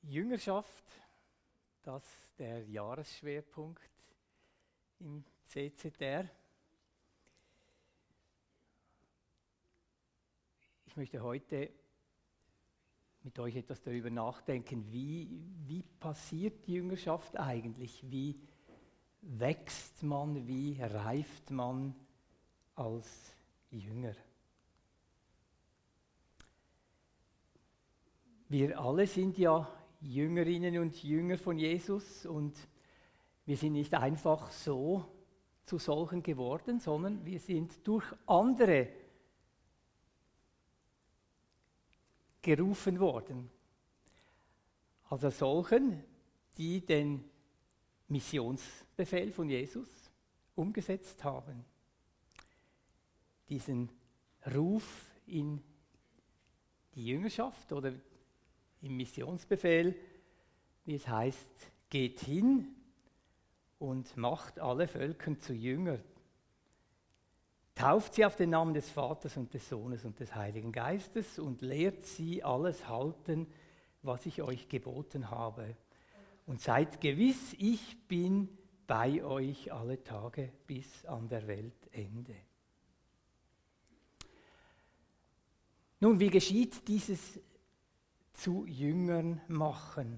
Jüngerschaft, das ist der Jahresschwerpunkt im CZR. Ich möchte heute mit euch etwas darüber nachdenken, wie passiert die Jüngerschaft eigentlich? Wie wächst man, wie reift man als Jünger? Wir alle sind ja Jüngerinnen und Jünger von Jesus und wir sind nicht einfach so zu solchen geworden, sondern wir sind durch andere gerufen worden. Also solchen, die den Missionsbefehl von Jesus umgesetzt haben. Diesen Ruf in die Jüngerschaft oder im Missionsbefehl, wie es heißt, geht hin und macht alle Völker zu Jüngern. Tauft sie auf den Namen des Vaters und des Sohnes und des Heiligen Geistes und lehrt sie alles halten, was ich euch geboten habe. Und seid gewiss, ich bin bei euch alle Tage bis an der Weltende. Nun, wie geschieht dieses zu Jüngern machen?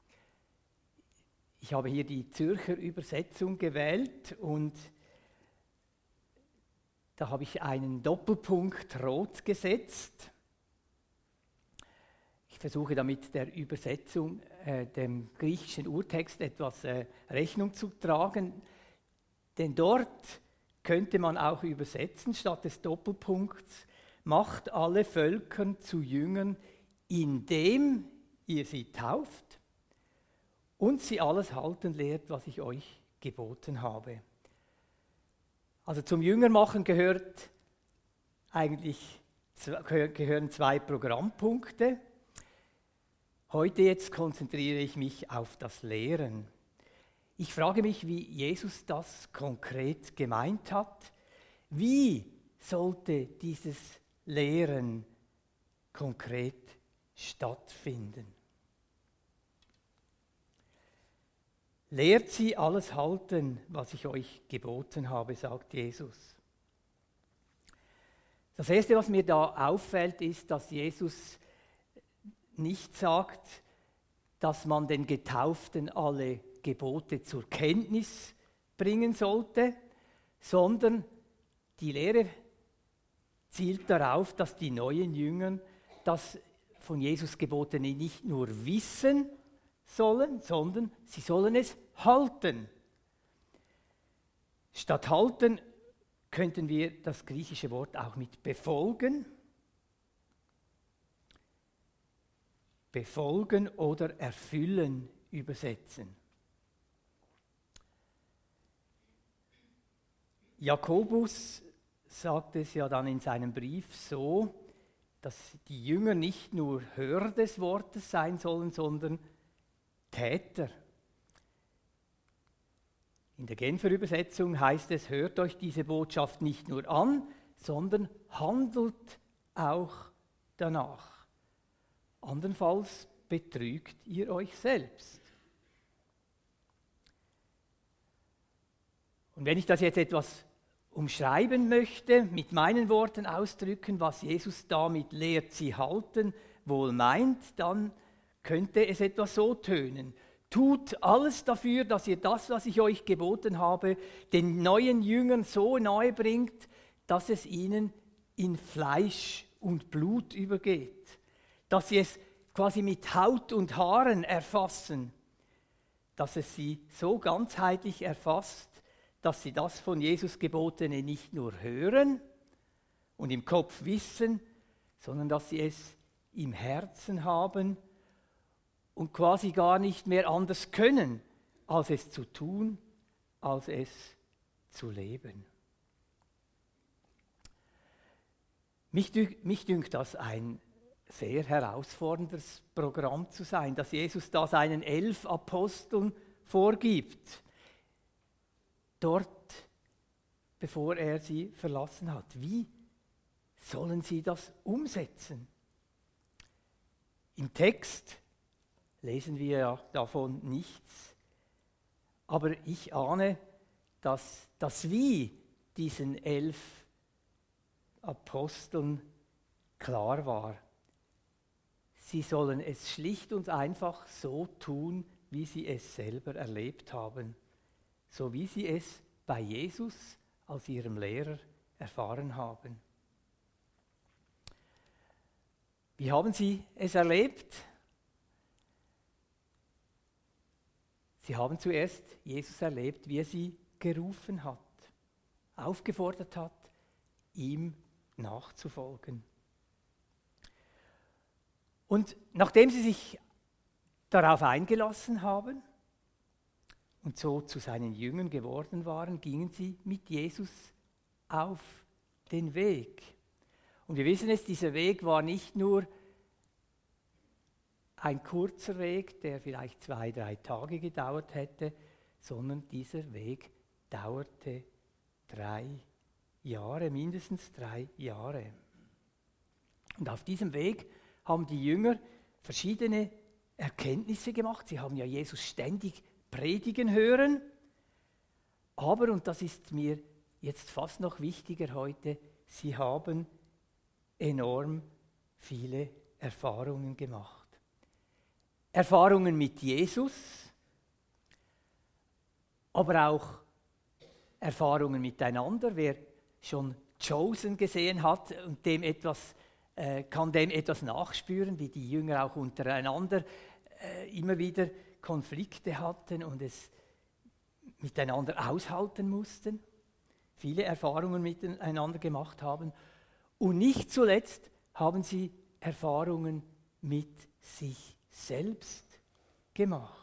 Ich habe hier die Zürcher Übersetzung gewählt und da habe ich einen Doppelpunkt rot gesetzt. Ich versuche damit der Übersetzung, dem griechischen Urtext etwas Rechnung zu tragen, denn dort könnte man auch übersetzen, statt des Doppelpunkts, macht alle Völker zu Jüngern, indem ihr sie tauft und sie alles halten lehrt, was ich euch geboten habe. Also zum Jüngermachen gehören zwei Programmpunkte. Heute jetzt konzentriere ich mich auf das Lehren. Ich frage mich, wie Jesus das konkret gemeint hat. Wie sollte dieses Lehren konkret stattfinden? Lehrt sie alles halten, was ich euch geboten habe, sagt Jesus. Das Erste, was mir da auffällt, ist, dass Jesus nicht sagt, dass man den Getauften alle Gebote zur Kenntnis bringen sollte, sondern die Lehre zielt darauf, dass die neuen Jünger das von Jesus Gebotene nicht nur wissen sollen, sondern sie sollen es halten. Statt halten könnten wir das griechische Wort auch mit befolgen oder erfüllen übersetzen. Jakobus sagt es ja dann in seinem Brief so, dass die Jünger nicht nur Hörer des Wortes sein sollen, sondern Täter. In der Genfer Übersetzung heißt es, hört euch diese Botschaft nicht nur an, sondern handelt auch danach. Andernfalls betrügt ihr euch selbst. Und wenn ich das jetzt etwas umschreiben möchte, mit meinen Worten ausdrücken, was Jesus damit lehrt, sie halten, wohl meint, dann könnte es etwa so tönen. Tut alles dafür, dass ihr das, was ich euch geboten habe, den neuen Jüngern so nahe bringt, dass es ihnen in Fleisch und Blut übergeht. Dass sie es quasi mit Haut und Haaren erfassen. Dass es sie so ganzheitlich erfasst, dass sie das von Jesus Gebotene nicht nur hören und im Kopf wissen, sondern dass sie es im Herzen haben und quasi gar nicht mehr anders können, als es zu tun, als es zu leben. Mich dünkt das ein sehr herausforderndes Programm zu sein, dass Jesus da seinen 11 Aposteln vorgibt. Dort, bevor er sie verlassen hat. Wie sollen sie das umsetzen? Im Text lesen wir ja davon nichts. Aber ich ahne, dass das Wie diesen 11 Aposteln klar war. Sie sollen es schlicht und einfach so tun, wie sie es selber erlebt haben, so wie sie es bei Jesus als ihrem Lehrer erfahren haben. Wie haben sie es erlebt? Sie haben zuerst Jesus erlebt, wie er sie gerufen hat, aufgefordert hat, ihm nachzufolgen. Und nachdem sie sich darauf eingelassen haben und so zu seinen Jüngern geworden waren, gingen sie mit Jesus auf den Weg. Und wir wissen es, dieser Weg war nicht nur ein kurzer Weg, der vielleicht 2-3 Tage gedauert hätte, sondern dieser Weg dauerte 3 Jahre, mindestens 3 Jahre. Und auf diesem Weg haben die Jünger verschiedene Erkenntnisse gemacht. Sie haben ja Jesus ständig predigen hören. Aber, und das ist mir jetzt fast noch wichtiger heute, sie haben enorm viele Erfahrungen gemacht. Erfahrungen mit Jesus, aber auch Erfahrungen miteinander. Wer schon Chosen gesehen hat und kann dem etwas nachspüren, wie die Jünger auch untereinander immer wieder Konflikte hatten und es miteinander aushalten mussten, viele Erfahrungen miteinander gemacht haben. Und nicht zuletzt haben sie Erfahrungen mit sich selbst gemacht.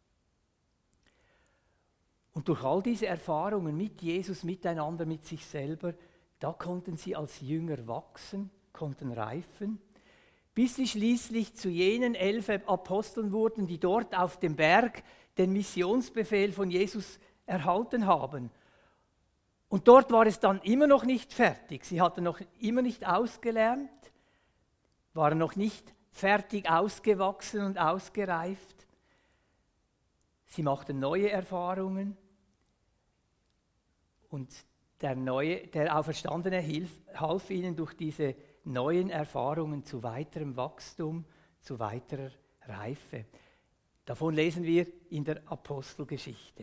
Und durch all diese Erfahrungen mit Jesus, miteinander, mit sich selber, da konnten sie als Jünger wachsen, konnten reifen, bis sie schließlich zu jenen 11 Aposteln wurden, die dort auf dem Berg den Missionsbefehl von Jesus erhalten haben. Und dort war es dann immer noch nicht fertig. Sie hatten noch immer nicht ausgelernt, waren noch nicht fertig ausgewachsen und ausgereift. Sie machten neue Erfahrungen und der Auferstandene half ihnen durch diese neuen Erfahrungen zu weiterem Wachstum, zu weiterer Reife. Davon lesen wir in der Apostelgeschichte.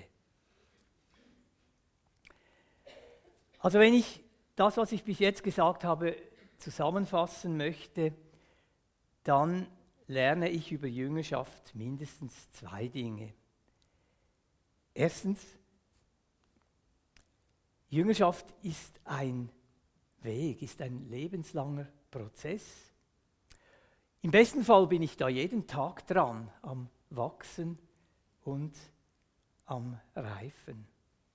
Also wenn ich das, was ich bis jetzt gesagt habe, zusammenfassen möchte, dann lerne ich über Jüngerschaft mindestens 2 Dinge. Erstens, Jüngerschaft ist ein Weg, ist ein lebenslanger Prozess. Im besten Fall bin ich da jeden Tag dran, am Wachsen und am Reifen.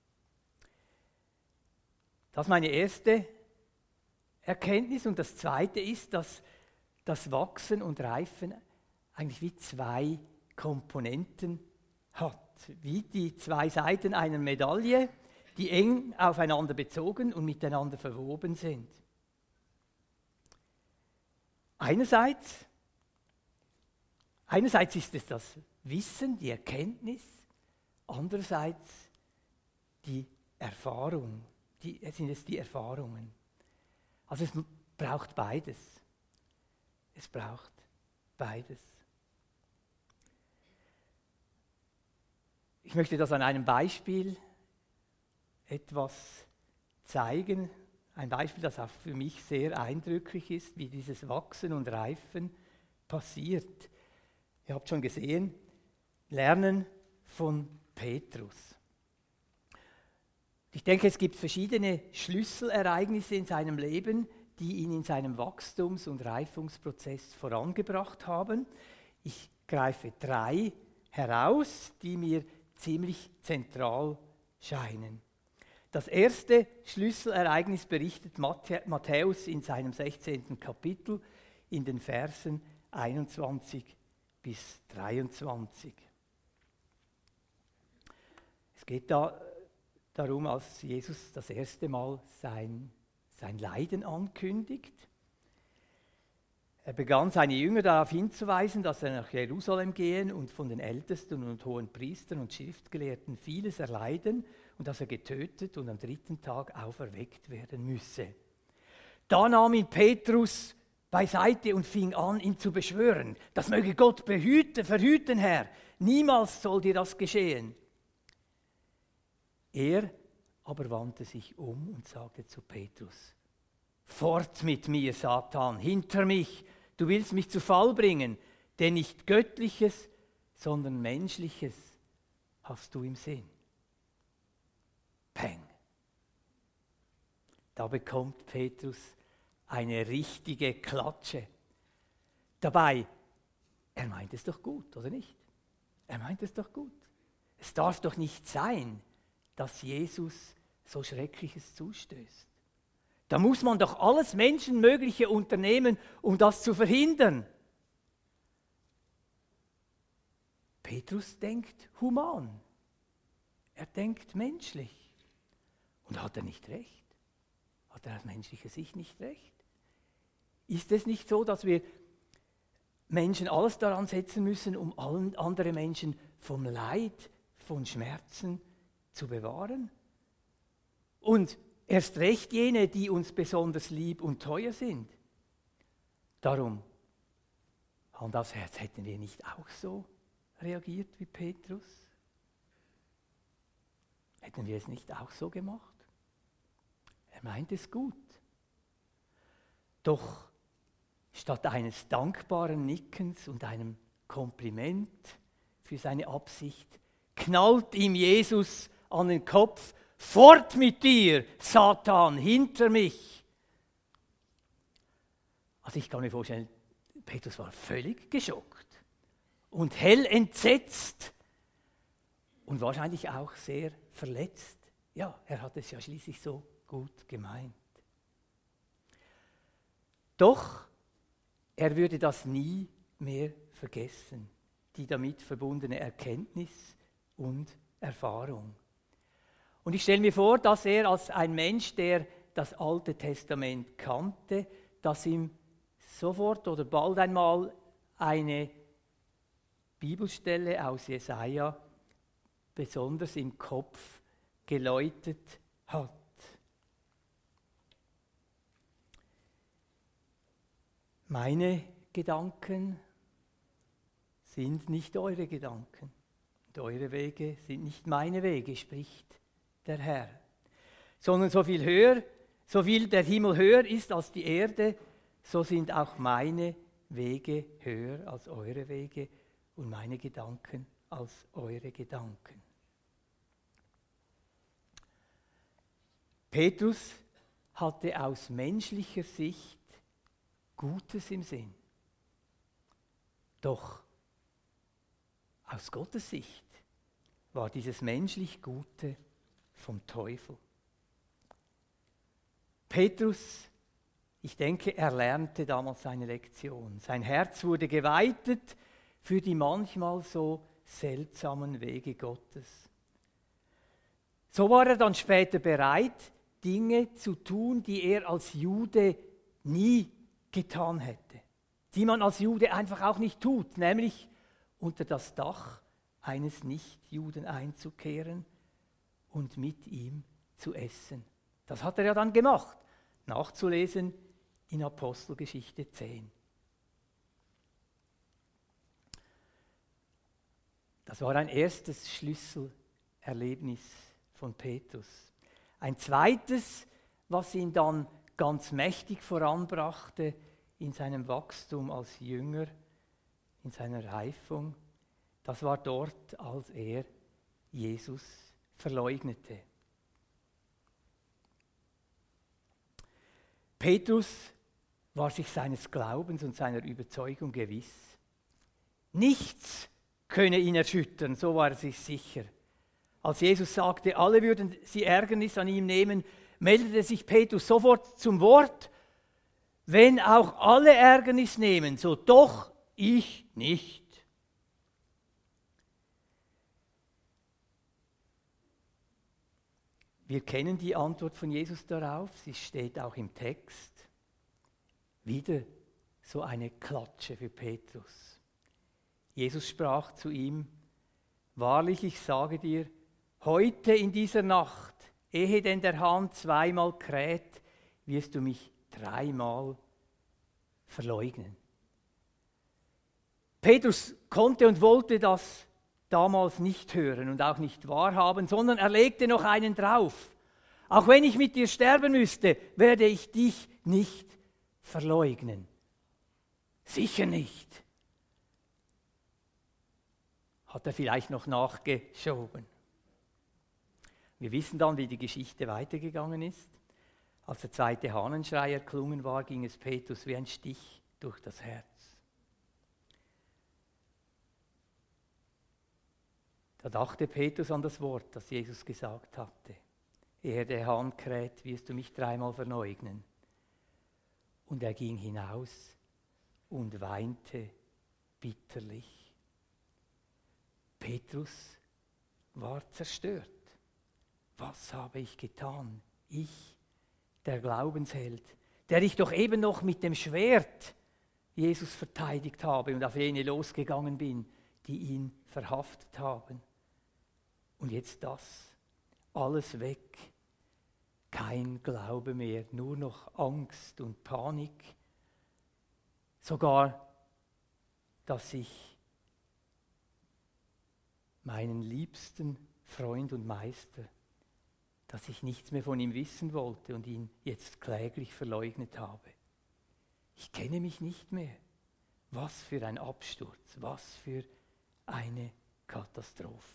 Das ist meine erste Erkenntnis. Und das zweite ist, dass das Wachsen und Reifen eigentlich wie 2 Komponenten hat. Wie die 2 Seiten einer Medaille, die eng aufeinander bezogen und miteinander verwoben sind. Einerseits ist es das Wissen, die Erkenntnis, andererseits die Erfahrung, sind es die Erfahrungen. Also es braucht beides. Es braucht beides. Ich möchte das an einem Beispiel etwas zeigen. Ein Beispiel, das auch für mich sehr eindrücklich ist, wie dieses Wachsen und Reifen passiert. Ihr habt schon gesehen, Lernen von Petrus. Ich denke, es gibt verschiedene Schlüsselereignisse in seinem Leben, die ihn in seinem Wachstums- und Reifungsprozess vorangebracht haben. Ich greife 3 heraus, die mir ziemlich zentral scheinen. Das erste Schlüsselereignis berichtet Matthäus in seinem 16. Kapitel in den Versen 21 bis 23. Es geht da darum, als Jesus das erste Mal sein Leiden ankündigt. Er begann seine Jünger darauf hinzuweisen, dass er nach Jerusalem gehen und von den Ältesten und hohen Priestern und Schriftgelehrten vieles erleiden und dass er getötet und am 3. Tag auferweckt werden müsse. Da nahm ihn Petrus beiseite und fing an, ihn zu beschwören. Das möge Gott verhüten, Herr. Niemals soll dir das geschehen. Er aber wandte sich um und sagte zu Petrus: Fort mit mir, Satan, hinter mich, du willst mich zu Fall bringen, denn nicht Göttliches, sondern Menschliches hast du im Sinn. Peng. Da bekommt Petrus eine richtige Klatsche. Dabei, er meint es doch gut, oder nicht? Er meint es doch gut. Es darf doch nicht sein, dass Jesus so Schreckliches zustößt. Da muss man doch alles Menschenmögliche unternehmen, um das zu verhindern. Petrus denkt human. Er denkt menschlich. Und hat er nicht recht? Hat er aus menschlicher Sicht nicht recht? Ist es nicht so, dass wir Menschen alles daran setzen müssen, um andere Menschen vom Leid, von Schmerzen zu bewahren? Und erst recht jene, die uns besonders lieb und teuer sind. Darum, Hand aufs Herz, hätten wir nicht auch so reagiert wie Petrus? Hätten wir es nicht auch so gemacht? Er meint es gut. Doch statt eines dankbaren Nickens und einem Kompliment für seine Absicht, knallt ihm Jesus an den Kopf: Fort mit dir, Satan, hinter mich. Also ich kann mir vorstellen, Petrus war völlig geschockt und hell entsetzt und wahrscheinlich auch sehr verletzt. Ja, er hat es ja schließlich so gut gemeint. Doch er würde das nie mehr vergessen, die damit verbundene Erkenntnis und Erfahrung. Und ich stelle mir vor, dass er als ein Mensch, der das Alte Testament kannte, dass ihm sofort oder bald einmal eine Bibelstelle aus Jesaja besonders im Kopf geläutet hat. Meine Gedanken sind nicht eure Gedanken und eure Wege sind nicht meine Wege, spricht der Herr. Sondern so viel der Himmel höher ist als die Erde, so sind auch meine Wege höher als eure Wege und meine Gedanken als eure Gedanken. Petrus hatte aus menschlicher Sicht Gutes im Sinn. Doch aus Gottes Sicht war dieses menschlich Gute vom Teufel. Petrus, ich denke, er lernte damals seine Lektion. Sein Herz wurde geweitet für die manchmal so seltsamen Wege Gottes. So war er dann später bereit, Dinge zu tun, die er als Jude nie getan hätte, die man als Jude einfach auch nicht tut, nämlich unter das Dach eines Nichtjuden einzukehren und mit ihm zu essen. Das hat er ja dann gemacht, nachzulesen in Apostelgeschichte 10. Das war ein erstes Schlüsselerlebnis von Petrus. Ein zweites, was ihn dann ganz mächtig voranbrachte in seinem Wachstum als Jünger, in seiner Reifung, das war dort, als er Jesus verleugnete. Petrus war sich seines Glaubens und seiner Überzeugung gewiss. Nichts könne ihn erschüttern, so war er sich sicher. Als Jesus sagte, alle würden sie Ärgernis an ihm nehmen, meldete sich Petrus sofort zum Wort: Wenn auch alle Ärgernis nehmen, so doch ich nicht. Wir kennen die Antwort von Jesus darauf, sie steht auch im Text. Wieder so eine Klatsche für Petrus. Jesus sprach zu ihm: Wahrlich, ich sage dir, heute in dieser Nacht, ehe denn der Hahn zweimal kräht, wirst du mich dreimal verleugnen. Petrus konnte und wollte das damals nicht hören und auch nicht wahrhaben, sondern er legte noch einen drauf. Auch wenn ich mit dir sterben müsste, werde ich dich nicht verleugnen. Sicher nicht. Hat er vielleicht noch nachgeschoben. Wir wissen dann, wie die Geschichte weitergegangen ist. Als der zweite Hahnenschrei erklungen war, ging es Petrus wie ein Stich durch das Herz. Da dachte Petrus an das Wort, das Jesus gesagt hatte: Ehe der Hahn kräht, wirst du mich dreimal verleugnen. Und er ging hinaus und weinte bitterlich. Petrus war zerstört. Was habe ich getan? Ich, der Glaubensheld, der ich doch eben noch mit dem Schwert Jesus verteidigt habe und auf jene losgegangen bin, die ihn verhaftet haben. Und jetzt das, alles weg, kein Glaube mehr, nur noch Angst und Panik. Sogar, dass ich meinen liebsten Freund und Meister, dass ich nichts mehr von ihm wissen wollte und ihn jetzt kläglich verleugnet habe. Ich kenne mich nicht mehr. Was für ein Absturz, was für eine Katastrophe.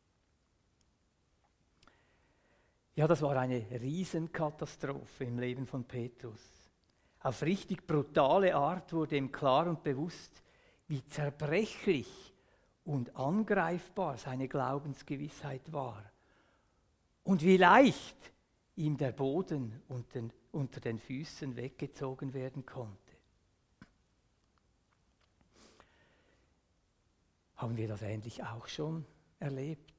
Ja, das war eine Riesenkatastrophe im Leben von Petrus. Auf richtig brutale Art wurde ihm klar und bewusst, wie zerbrechlich und angreifbar seine Glaubensgewissheit war und wie leicht ihm der Boden unter den Füßen weggezogen werden konnte. Haben wir das ähnlich auch schon erlebt?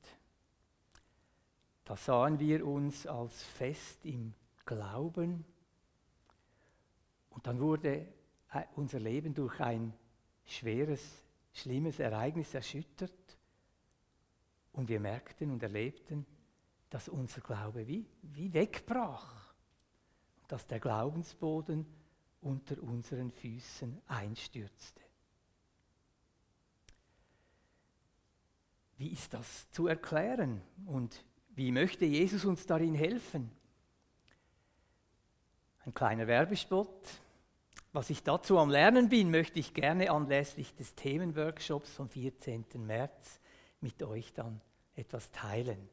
Da sahen wir uns als fest im Glauben und dann wurde unser Leben durch ein schweres, schlimmes Ereignis erschüttert und wir merkten und erlebten, dass unser Glaube wie wegbrach und dass der Glaubensboden unter unseren Füßen einstürzte. Wie ist das zu erklären und wie möchte Jesus uns darin helfen? Ein kleiner Werbespot. Was ich dazu am Lernen bin, möchte ich gerne anlässlich des Themenworkshops vom 14. März mit euch dann etwas teilen.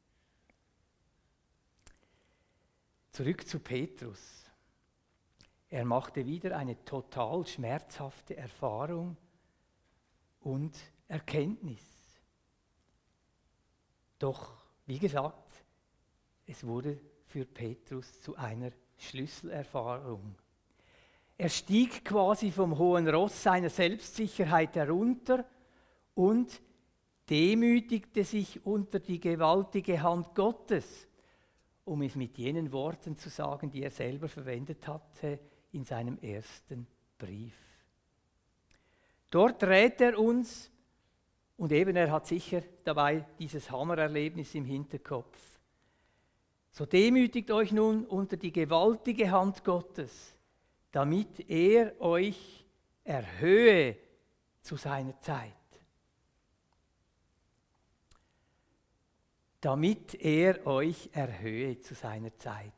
Zurück zu Petrus. Er machte wieder eine total schmerzhafte Erfahrung und Erkenntnis. Doch, wie gesagt, es wurde für Petrus zu einer Schlüsselerfahrung. Er stieg quasi vom hohen Ross seiner Selbstsicherheit herunter und demütigte sich unter die gewaltige Hand Gottes, um es mit jenen Worten zu sagen, die er selber verwendet hatte in seinem ersten Brief. Dort rät er uns, und eben er hat sicher dabei dieses Hammererlebnis im Hinterkopf: So demütigt euch nun unter die gewaltige Hand Gottes, damit er euch erhöhe zu seiner Zeit. Damit er euch erhöhe zu seiner Zeit.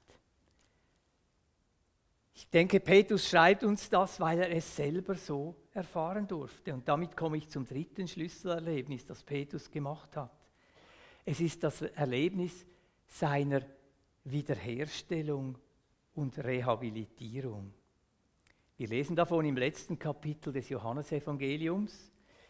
Ich denke, Petrus schreibt uns das, weil er es selber so erfahren durfte. Und damit komme ich zum dritten Schlüsselerlebnis, das Petrus gemacht hat. Es ist das Erlebnis seiner Wiederherstellung und Rehabilitierung. Wir lesen davon im letzten Kapitel des Johannesevangeliums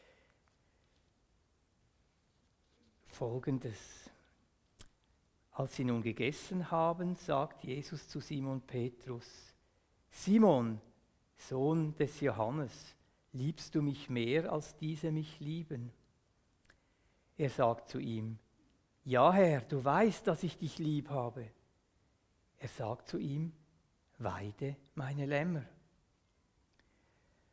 Folgendes. Als sie nun gegessen haben, sagt Jesus zu Simon Petrus: Simon, Sohn des Johannes, liebst du mich mehr, als diese mich lieben? Er sagt zu ihm: Ja, Herr, du weißt, dass ich dich lieb habe. Er sagt zu ihm: Weide meine Lämmer.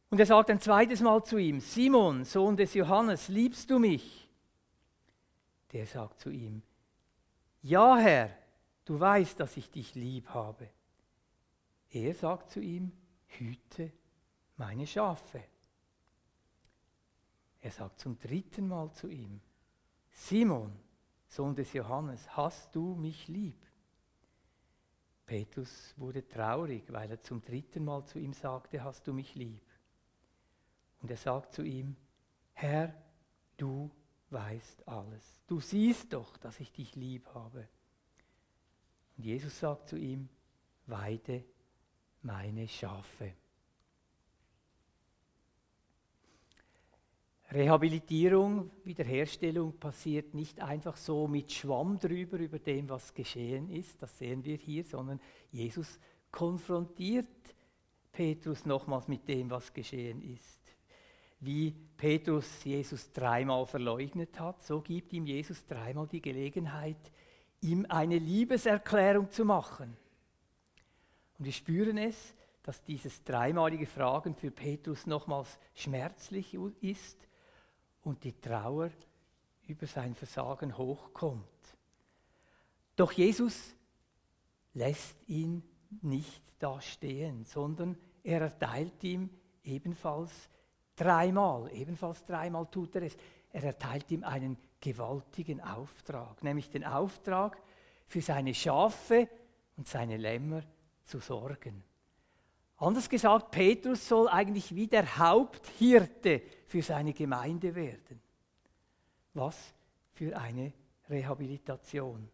Und er sagt ein zweites Mal zu ihm, Simon, Sohn des Johannes, liebst du mich? Der sagt zu ihm, ja Herr, du weißt, dass ich dich lieb habe. Er sagt zu ihm, hüte meine Schafe. Er sagt zum dritten Mal zu ihm, Simon, Sohn des Johannes, hast du mich lieb? Petrus wurde traurig, weil er zum dritten Mal zu ihm sagte, hast du mich lieb? Und er sagt zu ihm, Herr, du weißt alles. Du siehst doch, dass ich dich lieb habe. Und Jesus sagt zu ihm, weide meine Schafe. Rehabilitierung, Wiederherstellung passiert nicht einfach so mit Schwamm drüber, über dem, was geschehen ist, das sehen wir hier, sondern Jesus konfrontiert Petrus nochmals mit dem, was geschehen ist. Wie Petrus Jesus dreimal verleugnet hat, so gibt ihm Jesus dreimal die Gelegenheit, ihm eine Liebeserklärung zu machen. Und wir spüren es, dass dieses dreimalige Fragen für Petrus nochmals schmerzlich ist und die Trauer über sein Versagen hochkommt. Doch Jesus lässt ihn nicht da stehen, sondern er erteilt ihm ebenfalls dreimal tut er es, er erteilt ihm einen gewaltigen Auftrag, nämlich den Auftrag, für seine Schafe und seine Lämmer zu sorgen. Anders gesagt, Petrus soll eigentlich wie der Haupthirte für seine Gemeinde werden. Was für eine Rehabilitation.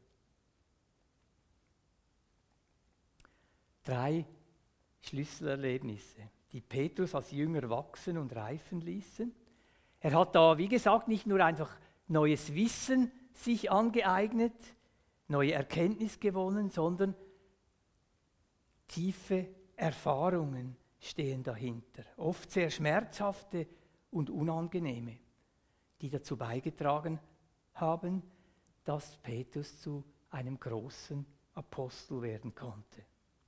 3 Schlüsselerlebnisse, die Petrus als Jünger wachsen und reifen ließen. Er hat da, wie gesagt, nicht nur einfach neues Wissen sich angeeignet, neue Erkenntnis gewonnen, sondern tiefe Erfahrungen stehen dahinter, oft sehr schmerzhafte und unangenehme, die dazu beigetragen haben, dass Petrus zu einem großen Apostel werden konnte.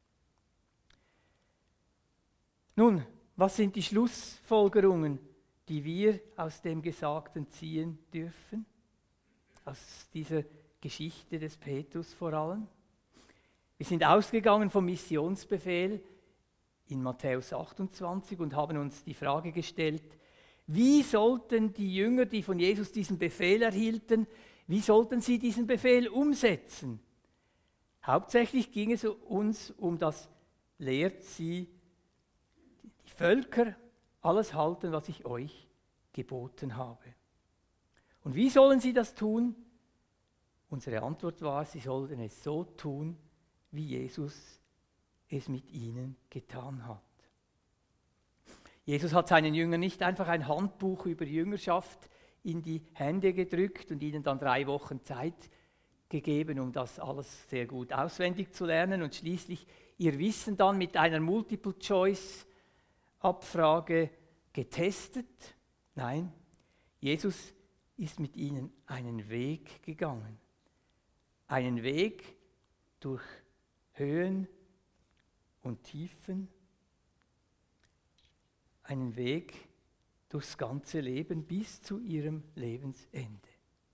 Nun, was sind die Schlussfolgerungen, die wir aus dem Gesagten ziehen dürfen? Aus dieser Geschichte des Petrus vor allem? Wir sind ausgegangen vom Missionsbefehl in Matthäus 28 und haben uns die Frage gestellt, wie sollten die Jünger, die von Jesus diesen Befehl erhielten, wie sollten sie diesen Befehl umsetzen? Hauptsächlich ging es uns um das lehrt sie die Völker alles halten, was ich euch geboten habe. Und wie sollen sie das tun? Unsere Antwort war, sie sollten es so tun, wie Jesus es mit ihnen getan hat. Jesus hat seinen Jüngern nicht einfach ein Handbuch über Jüngerschaft in die Hände gedrückt und ihnen dann 3 Wochen Zeit gegeben, um das alles sehr gut auswendig zu lernen und schließlich ihr Wissen dann mit einer Multiple-Choice-Abfrage getestet. Nein, Jesus ist mit ihnen einen Weg gegangen. Einen Weg durch Höhen und Tiefen, einen Weg durchs ganze Leben bis zu ihrem Lebensende.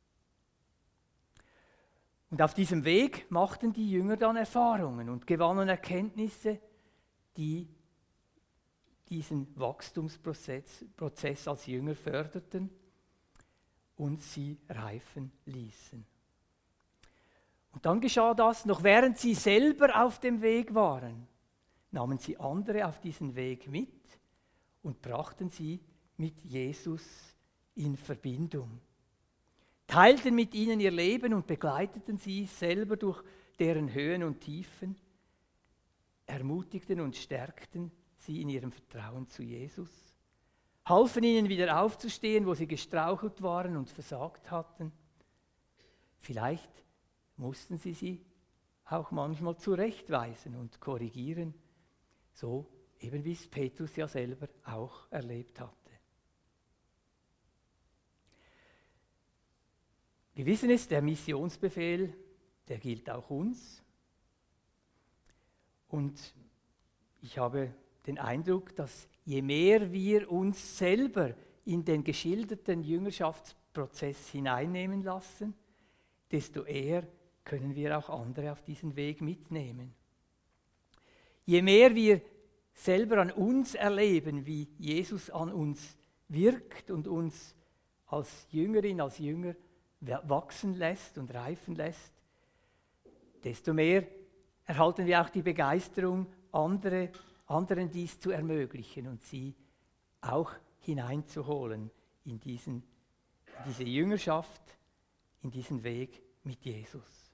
Und auf diesem Weg machten die Jünger dann Erfahrungen und gewannen Erkenntnisse, die diesen Wachstumsprozess als Jünger förderten und sie reifen ließen. Und dann geschah das, noch während sie selber auf dem Weg waren, nahmen sie andere auf diesen Weg mit und brachten sie mit Jesus in Verbindung. Teilten mit ihnen ihr Leben und begleiteten sie selber durch deren Höhen und Tiefen, ermutigten und stärkten sie in ihrem Vertrauen zu Jesus, halfen ihnen wieder aufzustehen, wo sie gestrauchelt waren und versagt hatten. Vielleicht mussten sie auch manchmal zurechtweisen und korrigieren, so eben wie es Petrus ja selber auch erlebt hatte. Wir wissen es, der Missionsbefehl, der gilt auch uns. Und ich habe den Eindruck, dass je mehr wir uns selber in den geschilderten Jüngerschaftsprozess hineinnehmen lassen, desto eher können wir auch andere auf diesen Weg mitnehmen. Je mehr wir selber an uns erleben, wie Jesus an uns wirkt und uns als Jüngerin, als Jünger wachsen lässt und reifen lässt, desto mehr erhalten wir auch die Begeisterung, anderen dies zu ermöglichen und sie auch hineinzuholen in diese Jüngerschaft, in diesen Weg mit Jesus.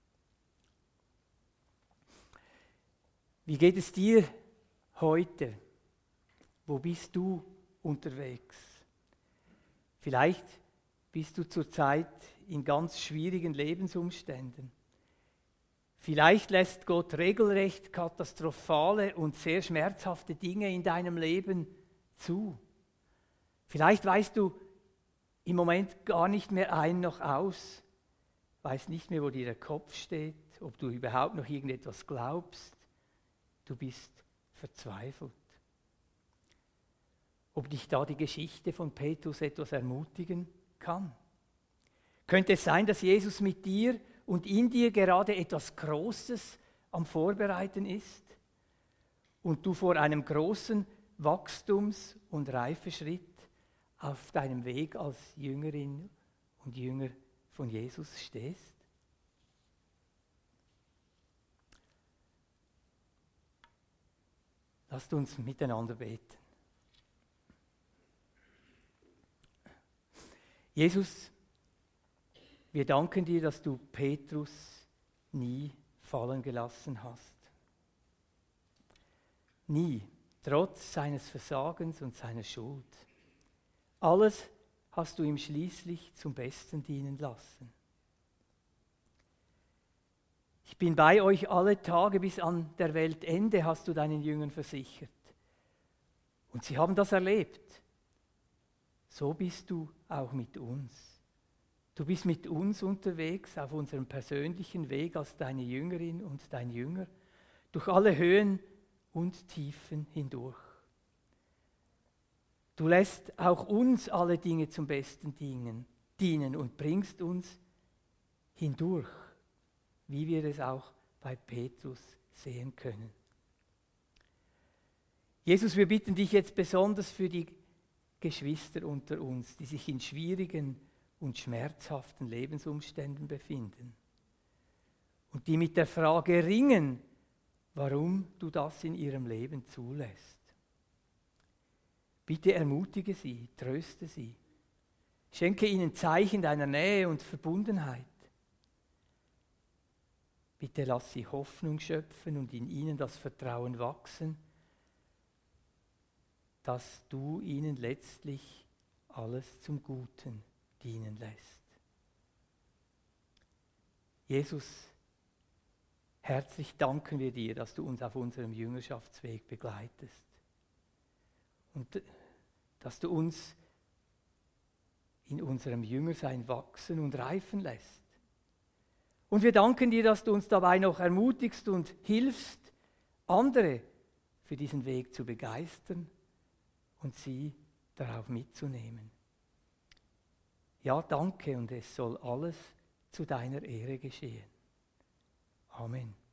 Wie geht es dir heute? Wo bist du unterwegs? Vielleicht bist du zurzeit in ganz schwierigen Lebensumständen. Vielleicht lässt Gott regelrecht katastrophale und sehr schmerzhafte Dinge in deinem Leben zu. Vielleicht weißt du im Moment gar nicht mehr ein noch aus, weißt nicht mehr, wo dir der Kopf steht, ob du überhaupt noch irgendetwas glaubst. Du bist verzweifelt. Ob dich da die Geschichte von Petrus etwas ermutigen kann? Könnte es sein, dass Jesus mit dir und in dir gerade etwas Großes am Vorbereiten ist und du vor einem großen Wachstums- und Reifeschritt auf deinem Weg als Jüngerin und Jünger von Jesus stehst? Lasst uns miteinander beten. Jesus, wir danken dir, dass du Petrus nie fallen gelassen hast. Nie, trotz seines Versagens und seiner Schuld. Alles hast du ihm schließlich zum Besten dienen lassen. Ich bin bei euch alle Tage bis an der Weltende, hast du deinen Jüngern versichert. Und sie haben das erlebt. So bist du auch mit uns. Du bist mit uns unterwegs auf unserem persönlichen Weg als deine Jüngerin und dein Jünger, durch alle Höhen und Tiefen hindurch. Du lässt auch uns alle Dinge zum Besten dienen und bringst uns hindurch, wie wir es auch bei Petrus sehen können. Jesus, wir bitten dich jetzt besonders für die Geschwister unter uns, die sich in schwierigen und schmerzhaften Lebensumständen befinden und die mit der Frage ringen, warum du das in ihrem Leben zulässt. Bitte ermutige sie, tröste sie, schenke ihnen Zeichen deiner Nähe und Verbundenheit. Bitte lass sie Hoffnung schöpfen und in ihnen das Vertrauen wachsen, dass du ihnen letztlich alles zum Guten dienen lässt. Jesus, herzlich danken wir dir, dass du uns auf unserem Jüngerschaftsweg begleitest und dass du uns in unserem Jüngersein wachsen und reifen lässt. Und wir danken dir, dass du uns dabei noch ermutigst und hilfst, andere für diesen Weg zu begeistern und sie darauf mitzunehmen. Ja, danke, und es soll alles zu deiner Ehre geschehen. Amen.